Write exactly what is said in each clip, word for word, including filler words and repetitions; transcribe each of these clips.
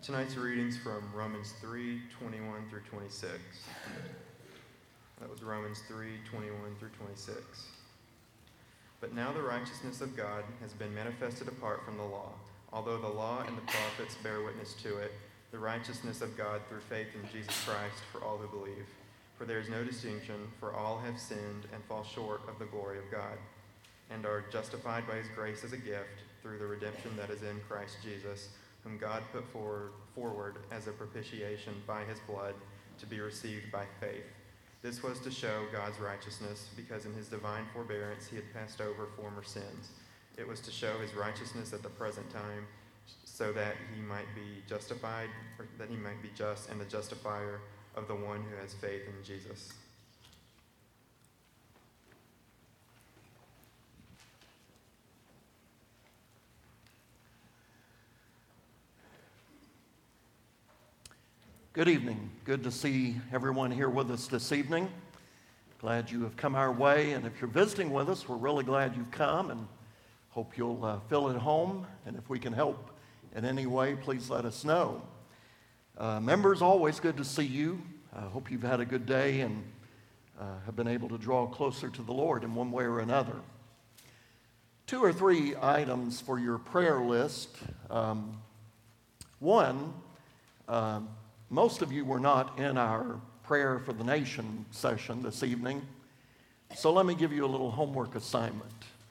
Tonight's readings from Romans three, twenty-one through twenty-six. That was Romans three, twenty-one through twenty-six. But now the righteousness of God has been manifested apart from the law. Although the law and the prophets bear witness to it, the righteousness of God through faith in Jesus Christ for all who believe. For there is no distinction, for all have sinned and fall short of the glory of God, and are justified by his grace as a gift through the redemption that is in Christ Jesus, whom God put forward, forward as a propitiation by his blood to be received by faith. This was to show God's righteousness, because in his divine forbearance he had passed over former sins. It was to show his righteousness at the present time, so that he might be justified, or that he might be just and the justifier of the one who has faith in Jesus. Good evening. Good to see everyone here with us this evening. Glad you have come our way, and if you're visiting with us, we're really glad you've come, and hope you'll uh, feel at home, and if we can help in any way, please let us know. Uh, members, always good to see you. I uh, hope you've had a good day and uh, have been able to draw closer to the Lord in one way or another. Two or three items for your prayer list. Um, one, um, Most of you were not in our Prayer for the Nation session this evening, so let me give you a little homework assignment.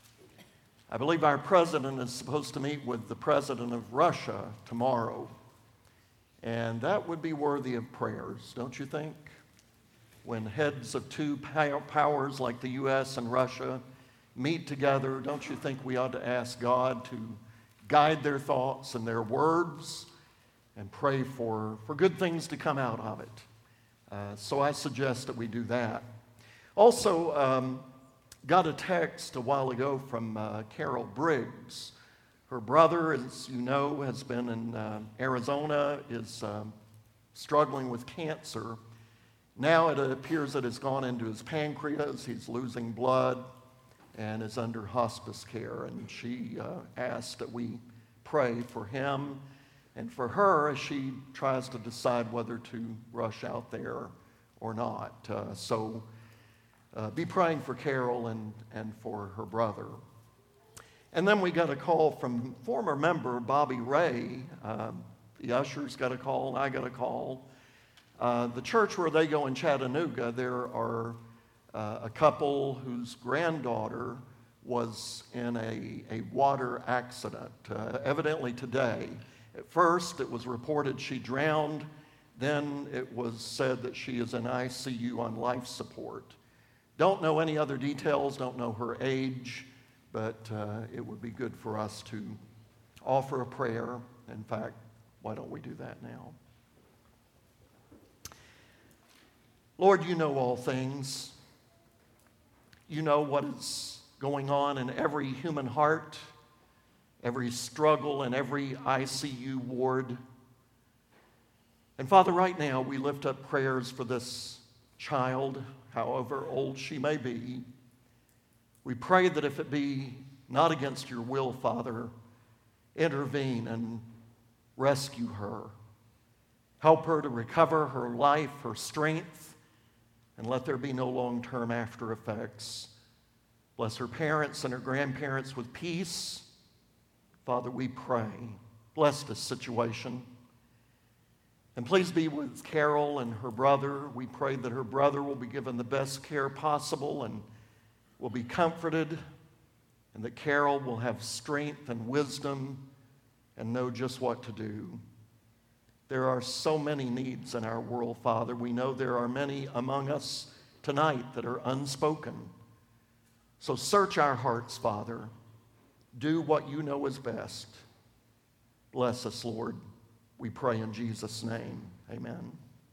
I believe our president is supposed to meet with the president of Russia tomorrow, and that would be worthy of prayers, don't you think? When heads of two powers like the U S and Russia meet together, don't you think we ought to ask God to guide their thoughts and their words, and pray for, for good things to come out of it. Uh, so I suggest that we do that. Also, um, got a text a while ago from uh, Carol Briggs. Her brother, as you know, has been in uh, Arizona, is um, struggling with cancer. Now it appears that it's gone into his pancreas. He's losing blood and is under hospice care. And she uh, asked that we pray for him and for her as she tries to decide whether to rush out there or not. Uh, so uh, be praying for Carol and, and for her brother. And then we got a call from former member Bobby Ray. Uh, the ushers got a call, and I got a call. Uh, the church where they go in Chattanooga, there are uh, a couple whose granddaughter was in a, a water accident, uh, evidently today. At first, it was reported she drowned. Then it was said that she is in I C U on life support. Don't know any other details, don't know her age, but uh, it would be good for us to offer a prayer. In fact, why don't we do that now? Lord, you know all things. You know what is going on in every human heart, every struggle in every I C U ward. And Father, right now we lift up prayers for this child, however old she may be. We pray that if it be not against your will, Father, intervene and rescue her. Help her to recover her life, her strength, and let there be no long-term after effects. Bless her parents and her grandparents with peace. Father, we pray, bless this situation. And please be with Carol and her brother. We pray that her brother will be given the best care possible and will be comforted, and that Carol will have strength and wisdom and know just what to do. There are so many needs in our world, Father. We know there are many among us tonight that are unspoken. So search our hearts, Father. Do what you know is best. Bless us, Lord. We pray in Jesus' name. Amen.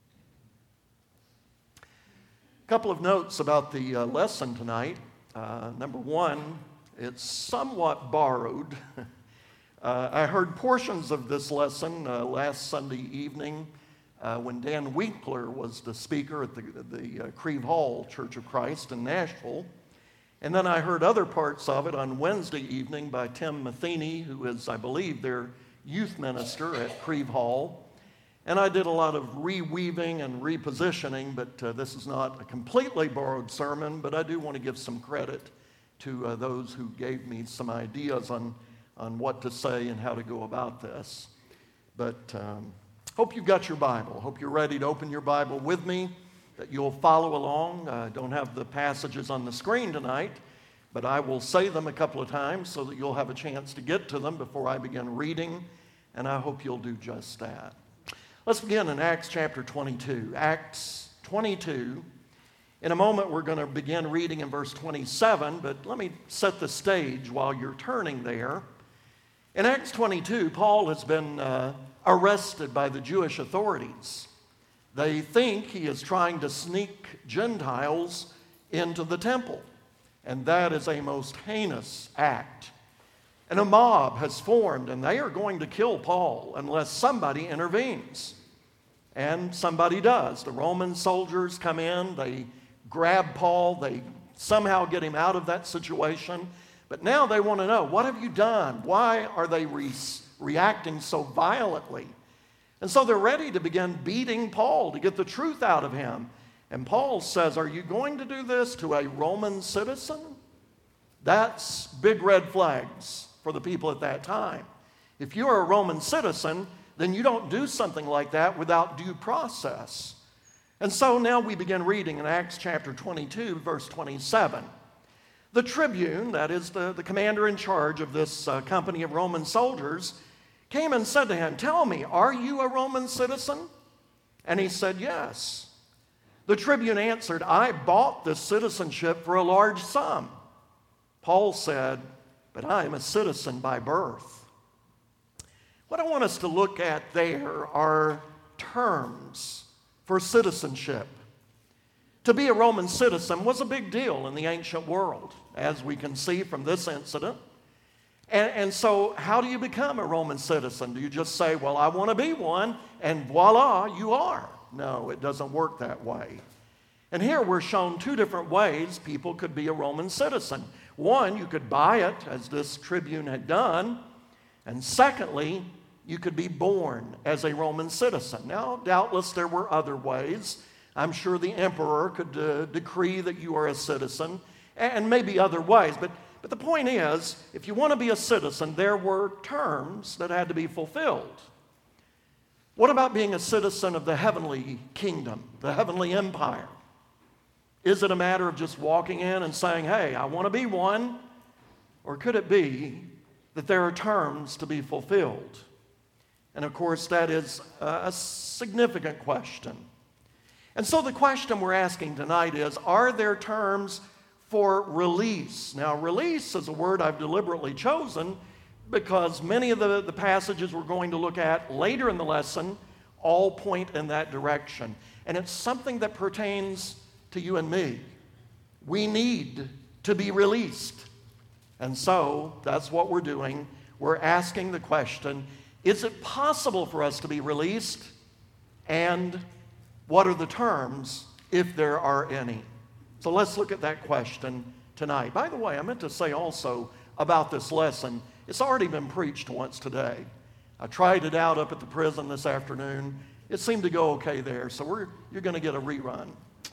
A couple of notes about the uh, lesson tonight. Uh, number one, it's somewhat borrowed. uh, I heard portions of this lesson uh, last Sunday evening uh, when Dan Winkler was the speaker at the, the uh, Creve Hall Church of Christ in Nashville. And then I heard other parts of it on Wednesday evening by Tim Matheny, who is, I believe, their youth minister at Creve Hall. And I did a lot of reweaving and repositioning, but uh, this is not a completely borrowed sermon, but I do want to give some credit to uh, those who gave me some ideas on, on what to say and how to go about this. But um, hope you've got your Bible. Hope you're ready to open your Bible with me, that you'll follow along. I uh, don't have the passages on the screen tonight, but I will say them a couple of times so that you'll have a chance to get to them before I begin reading, and I hope you'll do just that. Let's begin in Acts chapter twenty-two. Acts twenty-two. In a moment, we're going to begin reading in verse twenty-seven, but let me set the stage while you're turning there. In Acts twenty-two, Paul has been uh, arrested by the Jewish authorities. They think he is trying to sneak Gentiles into the temple, and that is a most heinous act. And a mob has formed, and they are going to kill Paul unless somebody intervenes. And somebody does. The Roman soldiers come in, they grab Paul, they somehow get him out of that situation. But now they want to know, what have you done? Why are they re- reacting so violently? And so they're ready to begin beating Paul to get the truth out of him. And Paul says, are you going to do this to a Roman citizen? That's big red flags for the people at that time. If you're a Roman citizen, then you don't do something like that without due process. And so now we begin reading in Acts chapter twenty-two, verse twenty-seven. The tribune, that is the, the commander in charge of this uh, company of Roman soldiers, came and said to him, tell me, are you a Roman citizen? And he said, yes. The tribune answered, I bought this citizenship for a large sum. Paul said, but I am a citizen by birth. What I want us to look at there are terms for citizenship. To be a Roman citizen was a big deal in the ancient world, as we can see from this incident. And, and so how do you become a Roman citizen? Do you just say, well, I want to be one, and voila, you are? No, it doesn't work that way. And here we're shown two different ways people could be a Roman citizen. One, you could buy it, as this tribune had done. And secondly, you could be born as a Roman citizen. Now, doubtless there were other ways. I'm sure the emperor could uh, decree that you are a citizen, and maybe other ways. But, but the point is, if you want to be a citizen, there were terms that had to be fulfilled. What about being a citizen of the heavenly kingdom, the heavenly empire? Is it a matter of just walking in and saying, hey, I want to be one? Or could it be that there are terms to be fulfilled? And of course, that is a significant question. And so the question we're asking tonight is, are there terms for release? Now, release is a word I've deliberately chosen because many of the, the passages we're going to look at later in the lesson all point in that direction. And it's something that pertains to you and me. We need to be released. And so that's what we're doing. We're asking the question, is it possible for us to be released? And what are the terms, if there are any? So let's look at that question tonight. By the way, I meant to say also about this lesson, it's already been preached once today. I tried it out up at the prison this afternoon. It seemed to go okay there, so we're, you're going to get a rerun.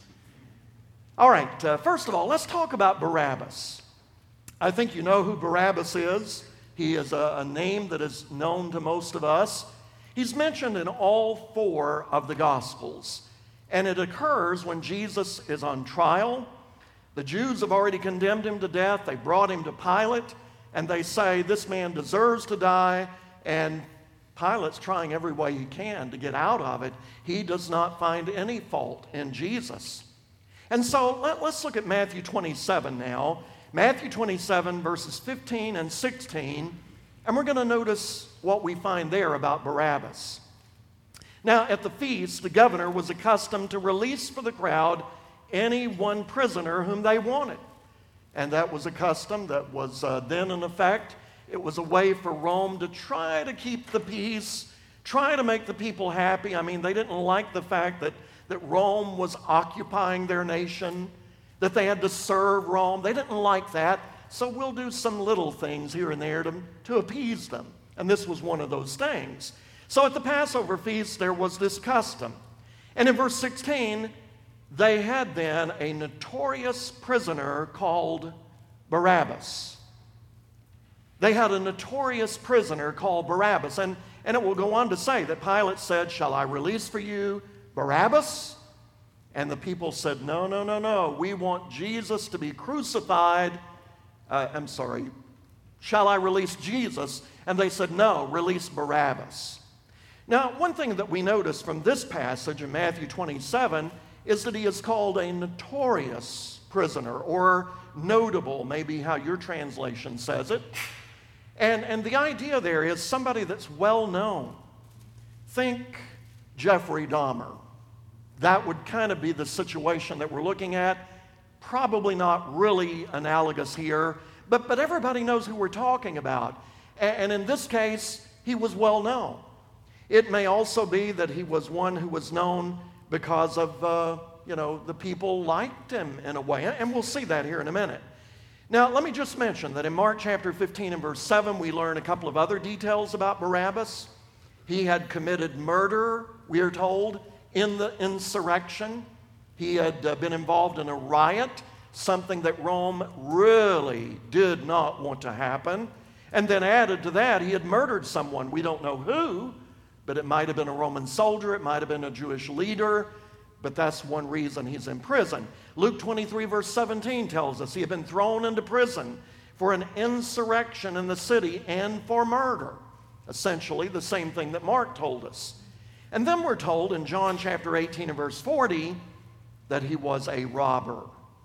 All right, uh, first of all, let's talk about Barabbas. I think you know who Barabbas is. He is a, a name that is known to most of us. He's mentioned in all four of the Gospels, and it occurs when Jesus is on trial. The Jews have already condemned him to death. They brought him to Pilate, and they say, this man deserves to die, and Pilate's trying every way he can to get out of it. He does not find any fault in Jesus. And so let, let's look at Matthew twenty-seven now. Matthew twenty-seven, verses fifteen and sixteen, and we're going to notice what we find there about Barabbas. Now, at the feast, the governor was accustomed to release for the crowd any one prisoner whom they wanted. And that was a custom that was uh, then in effect. It was a way for Rome to try to keep the peace, try to make the people happy. I mean, they didn't like the fact that, that Rome was occupying their nation, that they had to serve Rome. They didn't like that. So we'll do some little things here and there to, to appease them. And this was one of those things. So at the Passover feast, there was this custom. And in verse sixteen, they had then a notorious prisoner called Barabbas. They had a notorious prisoner called Barabbas. And, and it will go on to say that Pilate said, "Shall I release for you Barabbas?" And the people said, "No, no, no, no. We want Jesus to be crucified." Uh, I'm sorry. "Shall I release Jesus?" And they said, "No, release Barabbas." Now, one thing that we notice from this passage in Matthew twenty-seven is that he is called a notorious prisoner, or notable, maybe how your translation says it. And, and the idea there is somebody that's well known. Think Jeffrey Dahmer. That would kind of be the situation that we're looking at. Probably not really analogous here, but, but everybody knows who we're talking about. And, and in this case, he was well known. It may also be that he was one who was known because of, uh, you know, the people liked him in a way. And we'll see that here in a minute. Now, let me just mention that in Mark chapter fifteen and verse seven, we learn a couple of other details about Barabbas. He had committed murder, we are told, in the insurrection. He had uh, been involved in a riot, something that Rome really did not want to happen. And then added to that, he had murdered someone. We don't know who, but it might have been a Roman soldier, it might have been a Jewish leader, but that's one reason he's in prison. Luke twenty-three verse seventeen tells us he had been thrown into prison for an insurrection in the city and for murder. Essentially the same thing that Mark told us. And then we're told in John chapter eighteen and verse forty that he was a robber.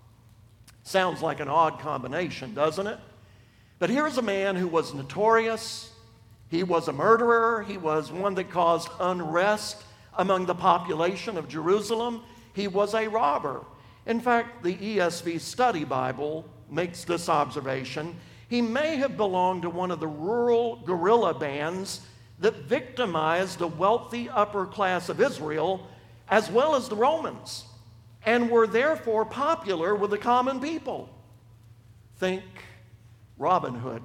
Sounds like an odd combination, doesn't it? But here's a man who was notorious. He was a murderer. He was one that caused unrest among the population of Jerusalem. He was a robber. In fact, the E S V Study Bible makes this observation. He may have belonged to one of the rural guerrilla bands that victimized the wealthy upper class of Israel as well as the Romans, and were therefore popular with the common people. Think Robin Hood.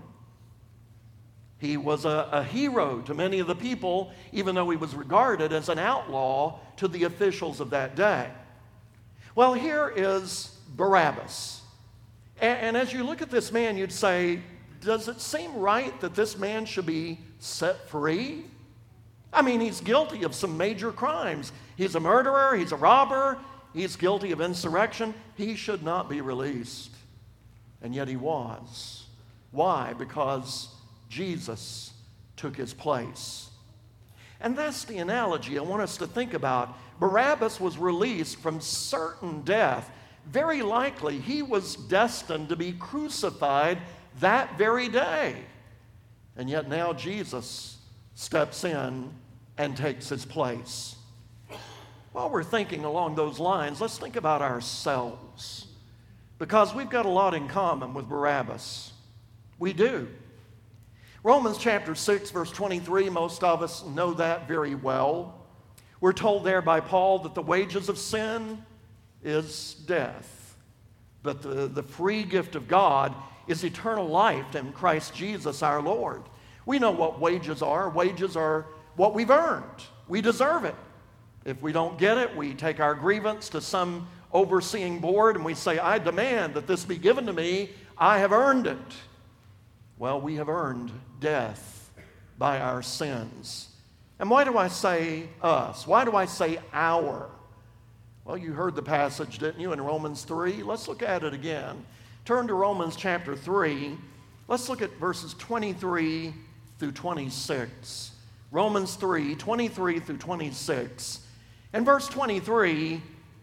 He was a, a hero to many of the people, even though he was regarded as an outlaw to the officials of that day. Well, here is Barabbas. And, and as you look at this man, you'd say, does it seem right that this man should be set free? I mean, he's guilty of some major crimes. He's a murderer, he's a robber, he's guilty of insurrection. He should not be released. And yet he was. Why? Because Jesus took his place. And that's the analogy I want us to think about. Barabbas was released from certain death. Very likely he was destined to be crucified that very day. And yet now Jesus steps in and takes his place. While we're thinking along those lines, let's think about ourselves. Because we've got a lot in common with Barabbas. We do. Romans chapter six, verse twenty-three, most of us know that very well. We're told there by Paul that the wages of sin is death, but the, the free gift of God is eternal life in Christ Jesus our Lord. We know what wages are. Wages are what we've earned. We deserve it. If we don't get it, we take our grievance to some overseeing board and we say, I demand that this be given to me. I have earned it. Well, we have earned death by our sins. And why do I say us? Why do I say our? Well, you heard the passage, didn't you, in Romans three? Let's look at it again. Turn to Romans chapter three. Let's look at verses twenty-three through twenty-six. Romans three, twenty-three through twenty-six. And verse twenty-three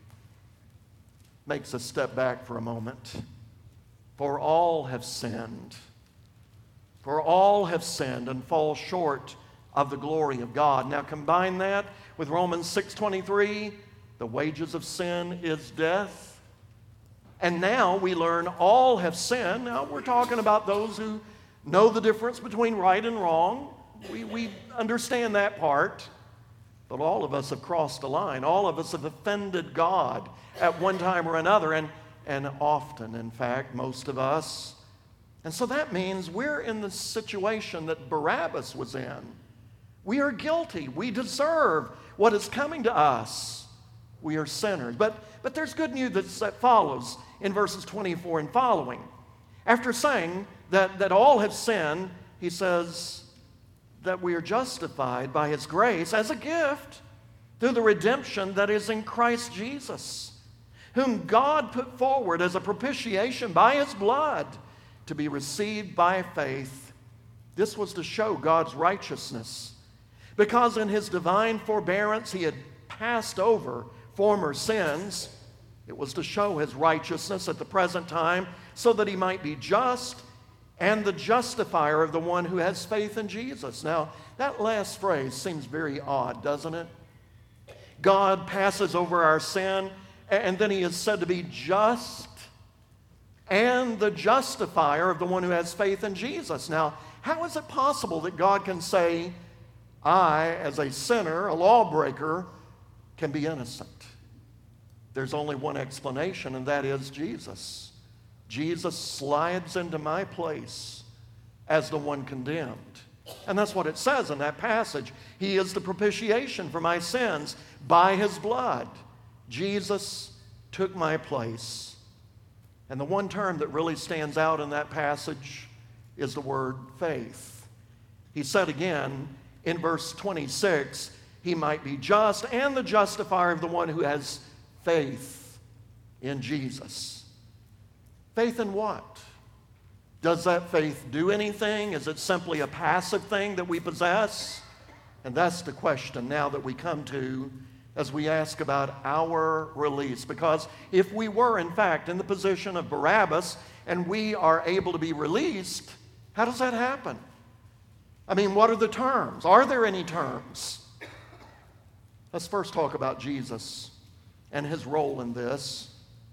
makes us step back for a moment. For all have sinned. For all have sinned and fall short of the glory of God. Now combine that with Romans six twenty-three. The wages of sin is death. And now we learn all have sinned. Now we're talking about those who know the difference between right and wrong. We, we understand that part. But all of us have crossed the line. All of us have offended God at one time or another. And, and often, in fact, most of us. And so that means we're in the situation that Barabbas was in. We are guilty. We deserve what is coming to us. We are sinners. But, but there's good news that follows in verses twenty-four and following. After saying that, that all have sinned, he says that we are justified by his grace as a gift through the redemption that is in Christ Jesus, whom God put forward as a propitiation by his blood to be received by faith. This was to show God's righteousness, because in his divine forbearance he had passed over former sins. It was to show his righteousness at the present time, so that he might be just and the justifier of the one who has faith in Jesus. Now, that last phrase seems very odd, doesn't it? God passes over our sin, and then he is said to be just and the justifier of the one who has faith in Jesus. Now, how is it possible that God can say, I, as a sinner, a lawbreaker, can be innocent? There's only one explanation, and that is Jesus. Jesus slides into my place as the one condemned. And that's what it says in that passage. He is the propitiation for my sins by his blood. Jesus took my place. And the one term that really stands out in that passage is the word faith. He said again in verse twenty-six, he might be just and the justifier of the one who has faith in Jesus. Faith in what? Does that faith do anything? Is it simply a passive thing that we possess? And that's the question now that we come to as we ask about our release. Because if we were, in fact, in the position of Barabbas and we are able to be released, how does that happen? I mean, what are the terms? Are there any terms? Let's first talk about Jesus and his role in this.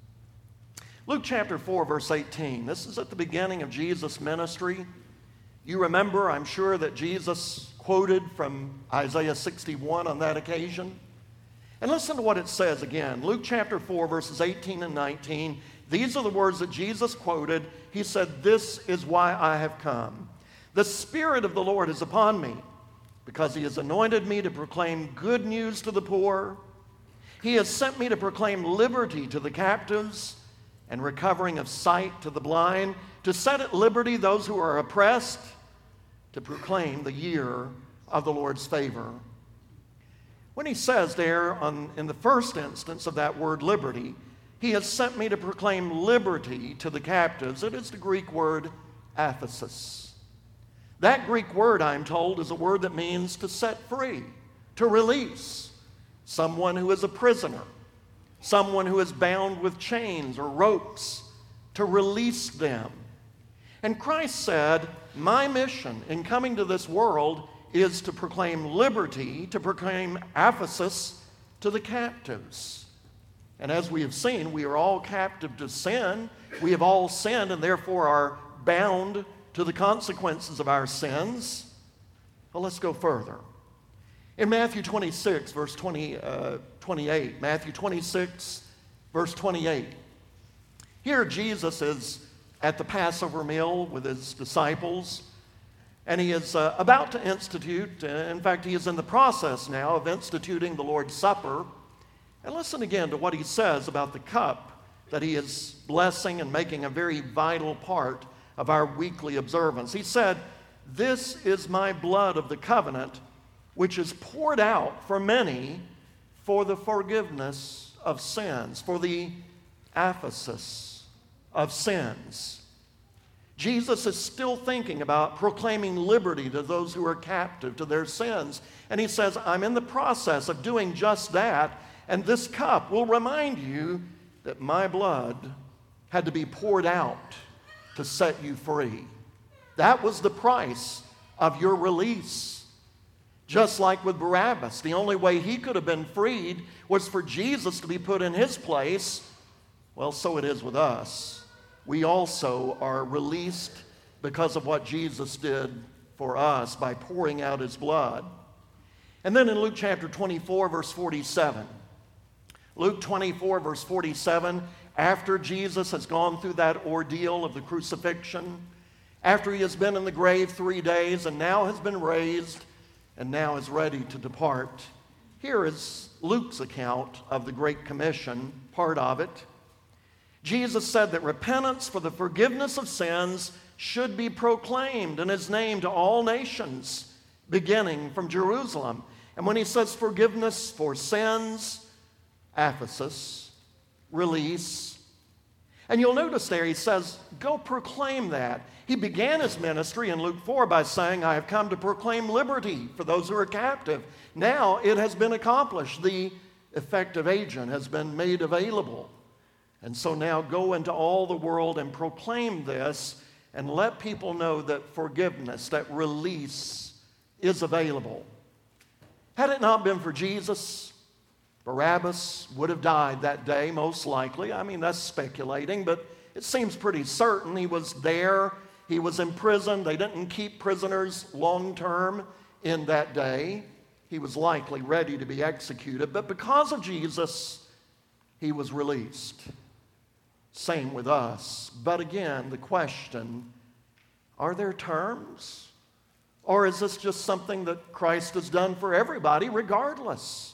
Luke chapter four, verse eighteen. This is at the beginning of Jesus' ministry. You remember, I'm sure, that Jesus quoted from Isaiah sixty-one on that occasion. And listen to what it says again. Luke chapter four, verses eighteen and nineteen. These are the words that Jesus quoted. He said, "This is why I have come. The Spirit of the Lord is upon me, because he has anointed me to proclaim good news to the poor. He has sent me to proclaim liberty to the captives and recovering of sight to the blind, to set at liberty those who are oppressed, to proclaim the year of the Lord's favor." When he says there on, in the first instance of that word liberty, he has sent me to proclaim liberty to the captives, it is the Greek word aphesis. That Greek word, I'm told, is a word that means to set free, to release someone who is a prisoner, someone who is bound with chains or ropes, to release them. And Christ said, my mission in coming to this world is to proclaim liberty, to proclaim aphesis to the captives. And as we have seen, we are all captive to sin. We have all sinned and therefore are bound to the consequences of our sins. Well, let's go further. In Matthew twenty-six, verse twenty, uh, twenty-eight, Matthew twenty-six, verse twenty-eight, here Jesus is at the Passover meal with his disciples, and he is uh, about to institute, uh, in fact, he is in the process now of instituting the Lord's Supper. And listen again to what he says about the cup that he is blessing and making a very vital part of our weekly observance. He said, "This is my blood of the covenant, which is poured out for many for the forgiveness of sins," for the aphesis of sins. Jesus is still thinking about proclaiming liberty to those who are captive to their sins. And he says, I'm in the process of doing just that, and this cup will remind you that my blood had to be poured out to set you free. That was the price of your release. Just like with Barabbas, the only way he could have been freed was for Jesus to be put in his place. Well, so it is with us. We also are released because of what Jesus did for us by pouring out his blood. And then in Luke chapter twenty-four, verse forty-seven, Luke twenty-four, verse forty-seven, after Jesus has gone through that ordeal of the crucifixion, after he has been in the grave three days and now has been raised, and now is ready to depart. Here is Luke's account of the Great Commission, part of it. Jesus said that repentance for the forgiveness of sins should be proclaimed in his name to all nations, beginning from Jerusalem. And when he says forgiveness for sins, aphesis, release. And you'll notice there he says, go proclaim that. He began his ministry in Luke four by saying, I have come to proclaim liberty for those who are captive. Now it has been accomplished. The effective agent has been made available. And so now go into all the world and proclaim this and let people know that forgiveness, that release is available. Had it not been for Jesus, Barabbas would have died that day, most likely. I mean, that's speculating, but it seems pretty certain. He was there. He was in prison. They didn't keep prisoners long term in that day. He was likely ready to be executed. But because of Jesus, he was released. Same with us. But again, the question, are there terms? Or is this just something that Christ has done for everybody regardless?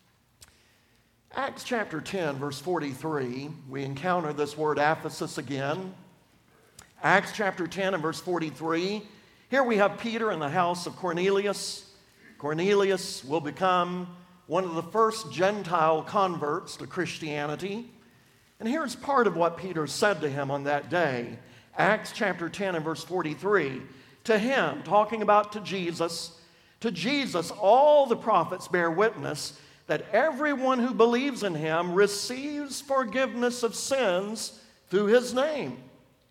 Acts chapter ten, verse forty-three, we encounter this word aphesis again. Acts chapter ten and verse forty-three. Here we have Peter in the house of Cornelius. Cornelius will become one of the first Gentile converts to Christianity. And here's part of what Peter said to him on that day. Acts chapter ten and verse forty-three. To him, talking about to Jesus, to Jesus all the prophets bear witness that everyone who believes in him receives forgiveness of sins through his name.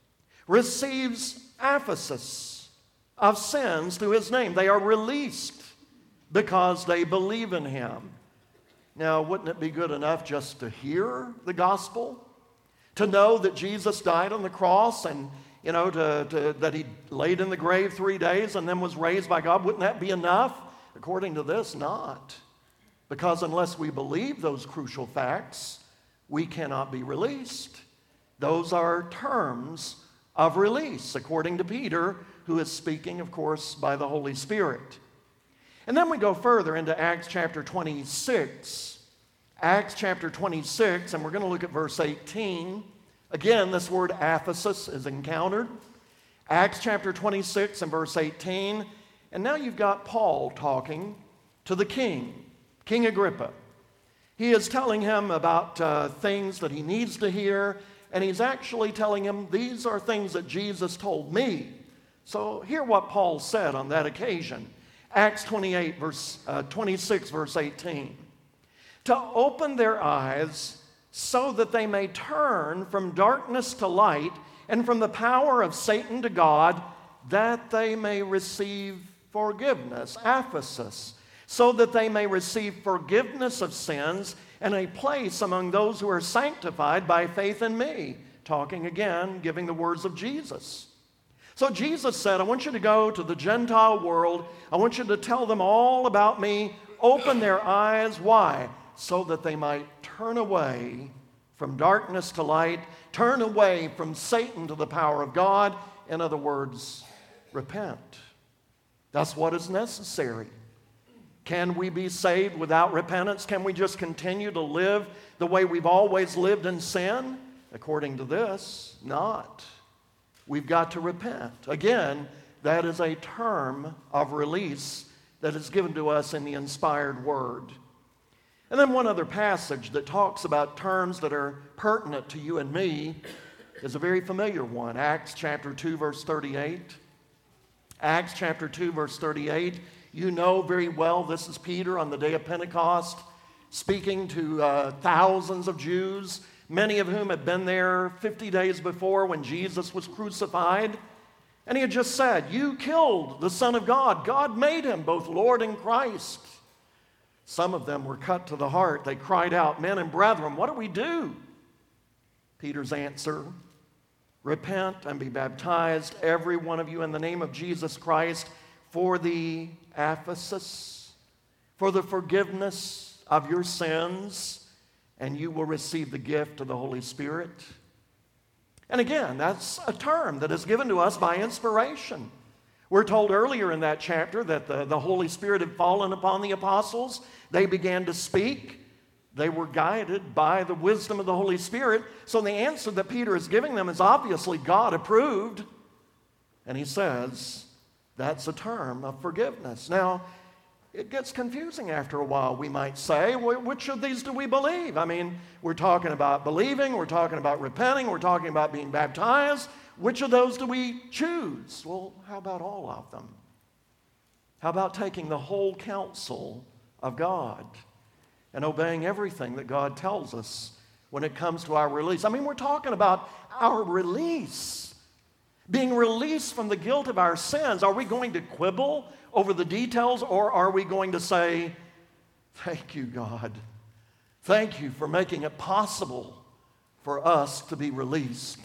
Receives aphesis of sins through his name. They are released because they believe in him. Now, wouldn't it be good enough just to hear the gospel? To know that Jesus died on the cross and, you know, to, to, that he laid in the grave three days and then was raised by God? Wouldn't that be enough? According to this, not. Because unless we believe those crucial facts, we cannot be released. Those are terms of release, according to Peter, who is speaking, of course, by the Holy Spirit. And then we go further into Acts chapter twenty-six. Acts chapter twenty-six, and we're going to look at verse eighteen. Again, this word aphesis is encountered. Acts chapter twenty-six and verse eighteen. And now you've got Paul talking to the king. King Agrippa. He is telling him about uh, things that he needs to hear, and he's actually telling him, these are things that Jesus told me. So hear what Paul said on that occasion. Acts twenty-eight, verse, uh, twenty-six, verse eighteen. To open their eyes so that they may turn from darkness to light and from the power of Satan to God, that they may receive forgiveness, aphesis, so that they may receive forgiveness of sins and a place among those who are sanctified by faith in me. Talking again, giving the words of Jesus. So Jesus said, I want you to go to the Gentile world. I want you to tell them all about me. Open their eyes. Why? So that they might turn away from darkness to light, turn away from Satan to the power of God. In other words, repent. That's what is necessary. Can we be saved without repentance? Can we just continue to live the way we've always lived in sin? According to this, not. We've got to repent. Again, that is a term of release that is given to us in the inspired word. And then one other passage that talks about terms that are pertinent to you and me is a very familiar one. Acts chapter two, verse thirty-eight. Acts chapter two, verse thirty-eight. You know very well this is Peter on the day of Pentecost speaking to uh, thousands of Jews, many of whom had been there fifty days before when Jesus was crucified. And he had just said, you killed the Son of God. God made him both Lord and Christ. Some of them were cut to the heart. They cried out, men and brethren, what do we do? Peter's answer, repent and be baptized, every one of you, in the name of Jesus Christ, for the aphesis, for the forgiveness of your sins, and you will receive the gift of the Holy Spirit. And again, that's a term that is given to us by inspiration. We're told earlier in that chapter that the, the Holy Spirit had fallen upon the apostles. They began to speak. They were guided by the wisdom of the Holy Spirit. So the answer that Peter is giving them is obviously God approved. And he says, that's a term of forgiveness. Now, it gets confusing after a while, we might say. Which of these do we believe? I mean, we're talking about believing, we're talking about repenting, we're talking about being baptized. Which of those do we choose? Well, how about all of them? How about taking the whole counsel of God and obeying everything that God tells us when it comes to our release? I mean, we're talking about our release, being released from the guilt of our sins. Are we going to quibble over the details, or are we going to say, thank you, God. Thank you for making it possible for us to be released?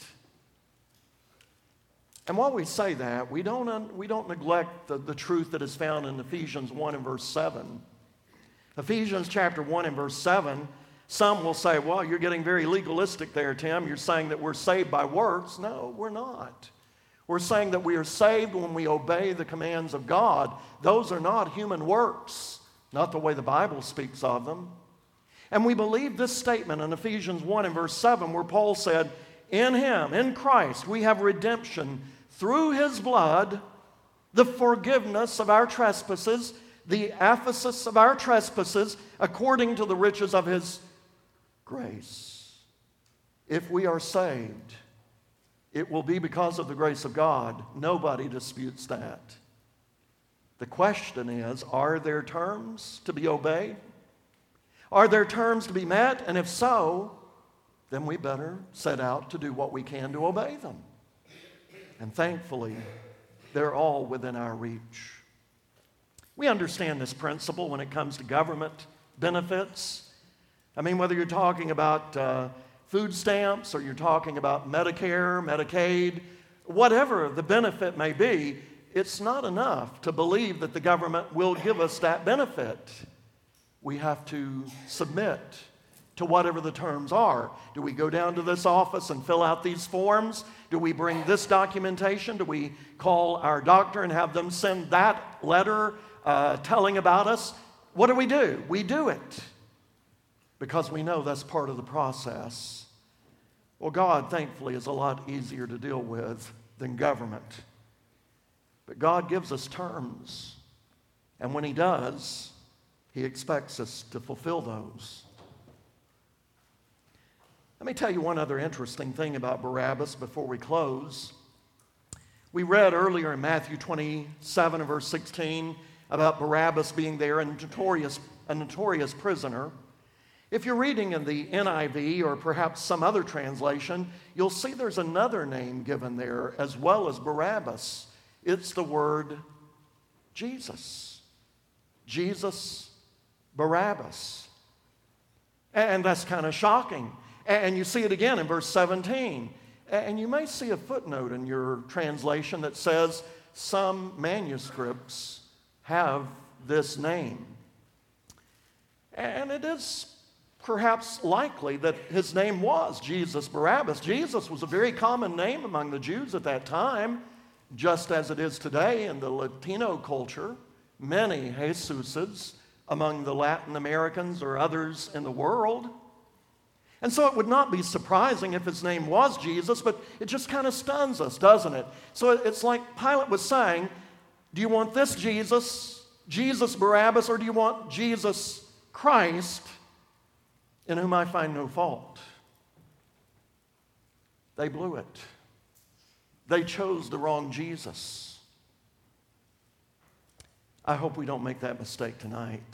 And while we say that, we don't, un- we don't neglect the, the truth that is found in Ephesians one and verse seven. Ephesians chapter one and verse seven, some will say, well, you're getting very legalistic there, Tim. You're saying that we're saved by works. No, we're not. We're saying that we are saved when we obey the commands of God. Those are not human works, not the way the Bible speaks of them. And we believe this statement in Ephesians one and verse seven, where Paul said, in Him, in Christ, we have redemption through His blood, the forgiveness of our trespasses, the aphesis of our trespasses, according to the riches of His grace. If we are saved, it will be because of the grace of God. Nobody disputes that. The question is, are there terms to be obeyed? Are there terms to be met? And if so, then we better set out to do what we can to obey them. And thankfully, they're all within our reach. We understand this principle when it comes to government benefits. I mean, whether you're talking about uh, food stamps or you're talking about Medicare, Medicaid, whatever the benefit may be, it's not enough to believe that the government will give us that benefit. We have to submit to whatever the terms are. Do we go down to this office and fill out these forms? Do we bring this documentation? Do we call our doctor and have them send that letter uh, telling about us? What do we do? We do it because we know that's part of the process. Well, God, thankfully, is a lot easier to deal with than government. But God gives us terms, and when He does, He expects us to fulfill those. Let me tell you one other interesting thing about Barabbas before we close. We read earlier in Matthew twenty-seven and verse sixteen about Barabbas being there, a notorious, a notorious prisoner. If you're reading in the N I V or perhaps some other translation, you'll see there's another name given there as well as Barabbas. It's the word Jesus. Jesus Barabbas. And that's kind of shocking. And you see it again in verse seventeen. And you may see a footnote in your translation that says some manuscripts have this name. And it is perhaps likely that his name was Jesus Barabbas. Jesus was a very common name among the Jews at that time, just as it is today in the Latino culture. Many Jesuses among the Latin Americans or others in the world. And so it would not be surprising if his name was Jesus, but it just kind of stuns us, doesn't it? So it's like Pilate was saying, do you want this Jesus, Jesus Barabbas, or do you want Jesus Christ, in whom I find no fault? They blew it. They chose the wrong Jesus. I hope we don't make that mistake tonight.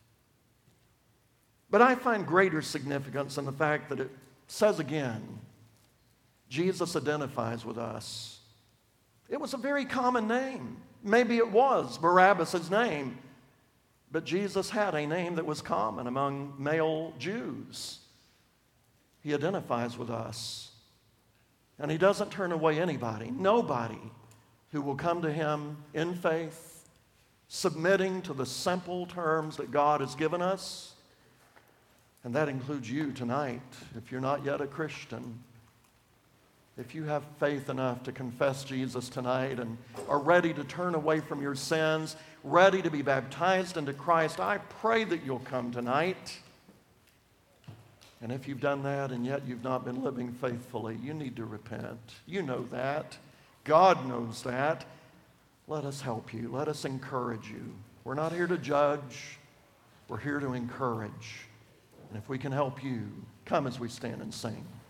But I find greater significance in the fact that it says again, Jesus identifies with us. It was a very common name. Maybe it was Barabbas' name, but Jesus had a name that was common among male Jews. He identifies with us, and He doesn't turn away anybody, nobody who will come to Him in faith, submitting to the simple terms that God has given us. And that includes you tonight. If you're not yet a Christian, if you have faith enough to confess Jesus tonight and are ready to turn away from your sins, ready to be baptized into Christ, I pray that you'll come tonight. And if you've done that and yet you've not been living faithfully, you need to repent. You know that. God knows that. Let us help you. Let us encourage you. We're not here to judge. We're here to encourage. And if we can help you, come as we stand and sing.